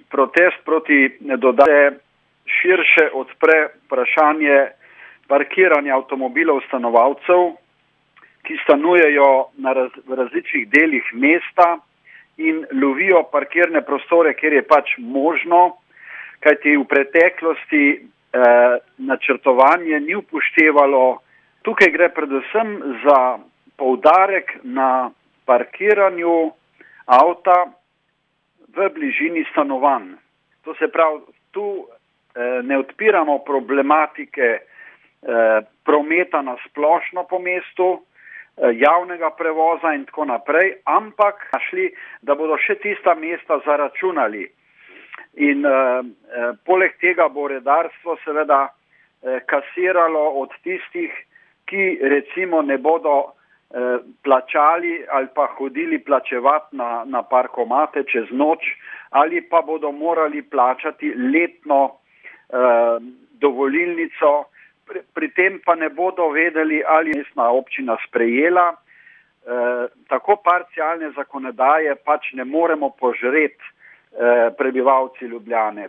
protest proti dodaji širše odpre vprašanje parkiranja avtomobilov stanovalcev, ki stanujejo v različnih delih mesta in lovijo parkirne prostore, kjer je pač možno, kajti v preteklosti načrtovanje ni upoštevalo. Tukaj gre predvsem za poudarek na parkiranju avta v bližini stanovanj. To se pravi, tu ne odpiramo problematike prometa na splošno po mestu, javnega prevoza in tako naprej, ampak našli, da bodo še tista mesta zaračunali. In poleg tega bo redarstvo seveda kasiralo od tistih, ki recimo ne bodo plačali ali pa hodili plačevati na parkomate čez noč, ali pa bodo morali plačati letno dovolilnico, pri tem pa ne bodo vedeli, ali je mestna občina sprejela. Tako parcialne zakonodaje pač ne moremo požreti prebivalci Ljubljane.